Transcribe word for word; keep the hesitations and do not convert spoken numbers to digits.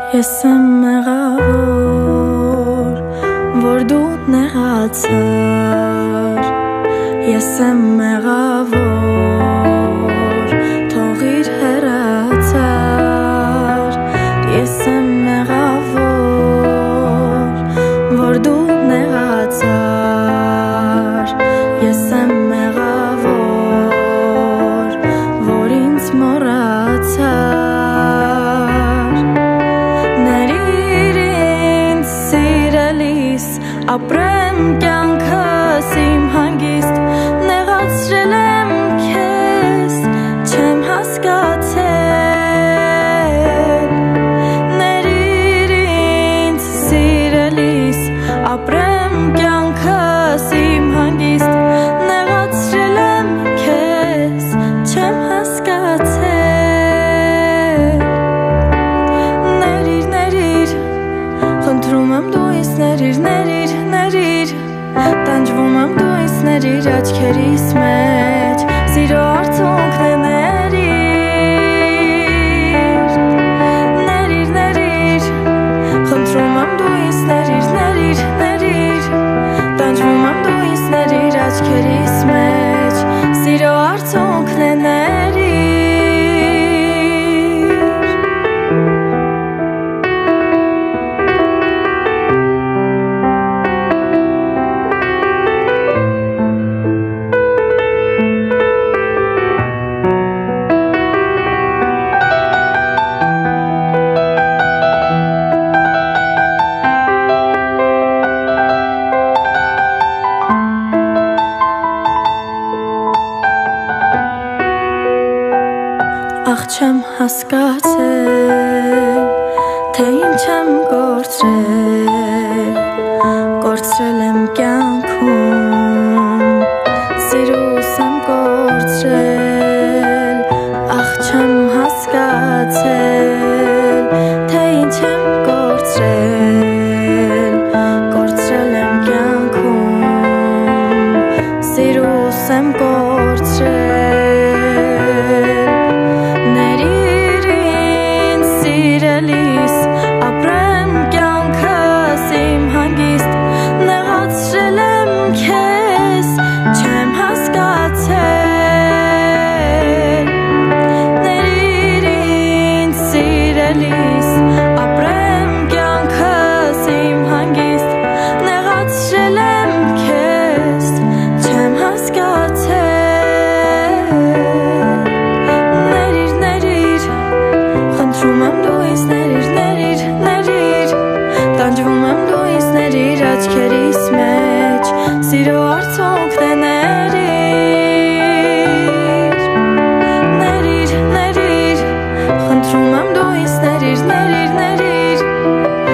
Ես եմ մեղավոր, որ դու նեղացար. Ես եմ մեղավոր, թողիր հեռացար. Ես եմ մեղավոր, որ դու նեղացար. Ես եմ մեղավոր, որ ինձ մոռացար. Ապրեմ կյանքս իմ հանգիստ, նեղացրել եմ քեզ, չեմ հասկացել. Ներիր ինձ սիրելիս, ապրեմ կյանքս իմ հանգիստ, նեղացրել եմ քեզ, չեմ հասկացել. Ներիր, ներիր, խնդրում եմ դու ինձ ներիր, ներիր, ներիր, տանջվում եմ դու ինձ ներիր աչքերիս մեջ, սիրո արցունքն է ներիր. Ներիր, ներիր, խնդրում եմ դու ինձ ներիր, ներիր, ներիր, տանջվում եմ դու ինձ ներիր աչքերիս մեջ, սիրո արցունքն է ներիր. Ախ չեմ հասկացել, թե ինչ եմ կորցրել, կորցրել եմ կյանքում, սիրուս եմ կորցրել. Ախ չեմ հասկացել, թե ինչ եմ կորցրել, կորցրել եմ կյանքում, սիրուս եմ կորցրել. Ապրեմ կյանքս իմ հանգիստ, նեղացրել եմ քեզ, չեմ հասկացել. Ներիր ինձ սիրելիս, ապրեմ կյանքս իմ հանգիստ, նեղացրել եմ քեզ, չեմ հասկացել. Ներիր, ներիր, խնդրում եմ դու ինձ ներիր, ներիր, ներիր, տանջվում եմ դու ինձ ներիր աչքերիս մեջ, սիրո արցունքն է ներիր. Ներիր, ներիր, խնդրում եմ դու ինձ ներիր, ներիր, ներիր,